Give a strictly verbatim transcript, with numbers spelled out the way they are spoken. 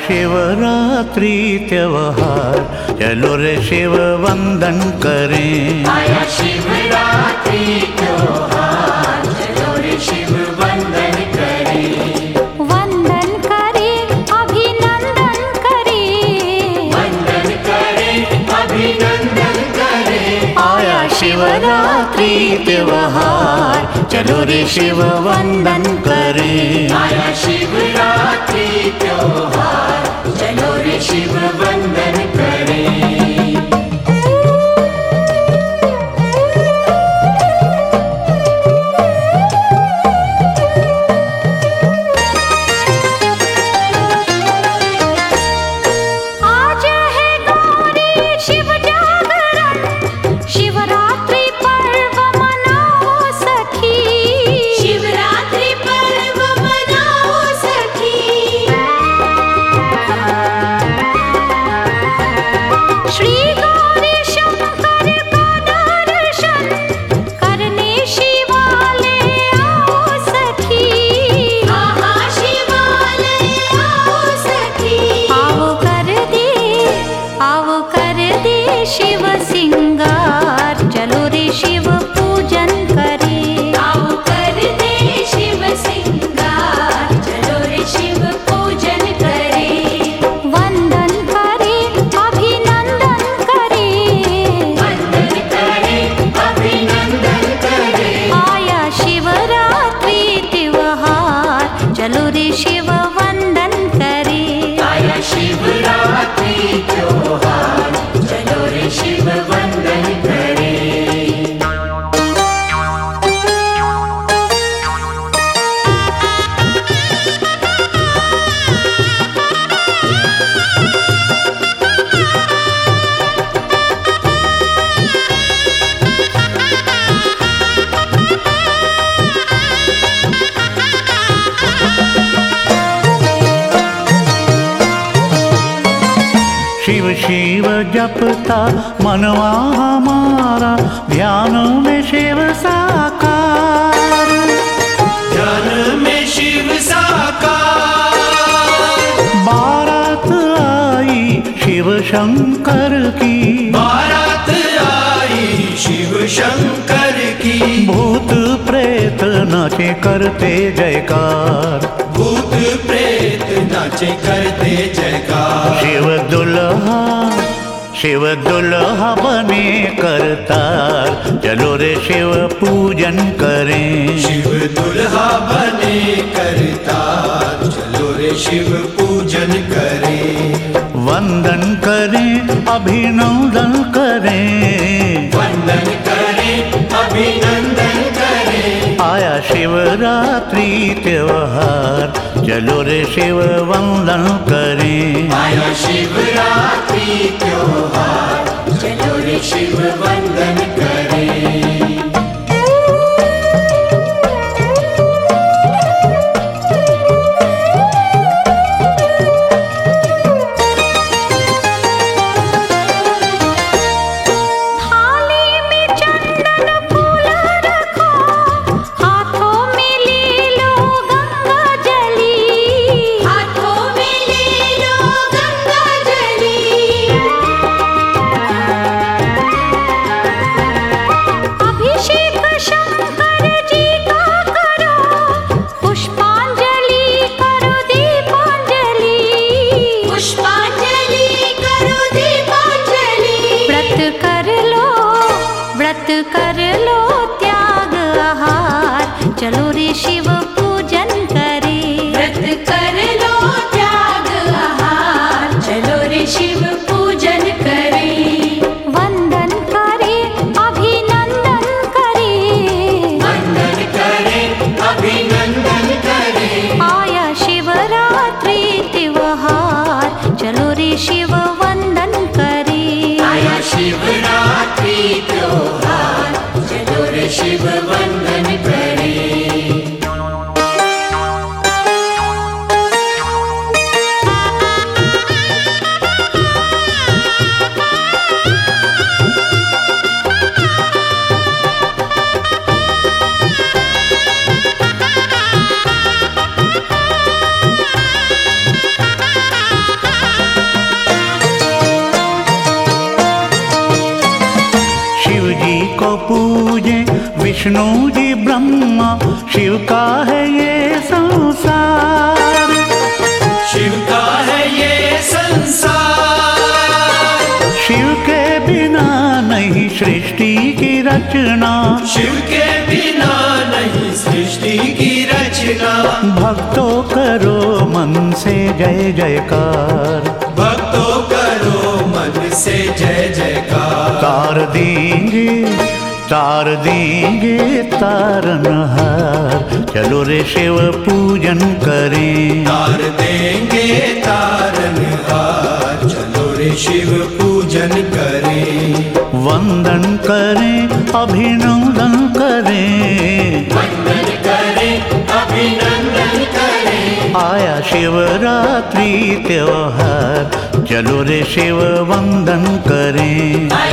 शिवरात्रि त्योहार, चलो रे शिव वंदन करें। आया शिवरात्रि त्योहार, चलो रे शिव वंदन करें। वंदन करें, अभिनंदन करें, वंदन करें, अभिनंदन करें। आया शिवरात्रि त्योहार, चलो रे शिव वंदन करें। आया शिवरात्रि त्योहार, चलो रे शिव वंदन करें। आज है गौरी शिव जागरण, शिवरात्रि पर्व मनाओ सखी। शिवरात्रि पर्व मनाओ सखी। श्री गौरी शंकर का दर्शन करने शिवालय आओ सखी। आहा शिवालय आओ सखी। आओ कर दे, आओ कर दे शिव सिंगार, चलो रे शिव पूजन करे। आओ कर दे शिव सिंगार, चलो रे शिव पूजन करें। वंदन करे, अभिनंदन करे, वंदन करें, अभिनंदन करें। आया शिवरात्रि त्योहार, चलो रे शिव वंदन करे। आया शिवरात्रि त्योहार, चलो रे शिव वंदन करें। शिव शिव जपता मनवा हमारा, ध्यान में शिव साकार। ध्यान में शिव साकार। बारात आई शिव शंकर की, बारात आई शिव शंकर की। भूत प्रेत नाचे करते जयकार। भूत प्रेत नाचे करते जयकार। शिव दुल्हा शिव दुल्हा बने करतार, चलो रे शिव पूजन करें। शिव दुल्हा बने करतार, चलो रे शिव पूजन करें। वंदन करें, अभिनंदन करें, वंदन करें, अभिनंदन करें। आया शिवरात्रि त्योहार, चलो रे शिव वंदन करें। आया शिवरात्रि त्योहार, चलो रे शिव वंदन करें। थाली में चंदन फूल रखो, हाथों में ले लो गंगा जली। हाथों में ले लो गंगा जली। अभिषेक शंकर जी का करो, पुष्पांजलि करो दीपांजलि। पुष्पांजलि करो दीपांजलि। व्रत कर लो, व्रत कर लो त्याग आहार, चलो रे शिव पूजन करे। व्रत कर लो त्याग आहार, चलो रे शिव पूजन करें। वंदन करे, अभिनंदन करे, वंदन करें, अभिनंदन करें। आया शिवरात्रि त्योहार, चलो रे शिव वंदन करे। आया शिवरात्रि त्योहार, विष्णु जी ब्रह्मा, शिव का है ये संसार, शिव का है ये संसार। शिव के बिना नहीं सृष्टि की रचना, शिव के बिना नहीं सृष्टि की रचना। भक्तों करो मन से जय जयकार, भक्तों करो मन से जय जयकार। तार देंगे तार देंगे तारनहार, चलो रे शिव पूजन करें। तार देंगे तारनहार, चलो रे शिव पूजन करें। वंदन करें अभिनंदन करें, वंदन करें अभिनंदन करें। आया शिवरात्रि त्योहार, चलो रे शिव वंदन करें।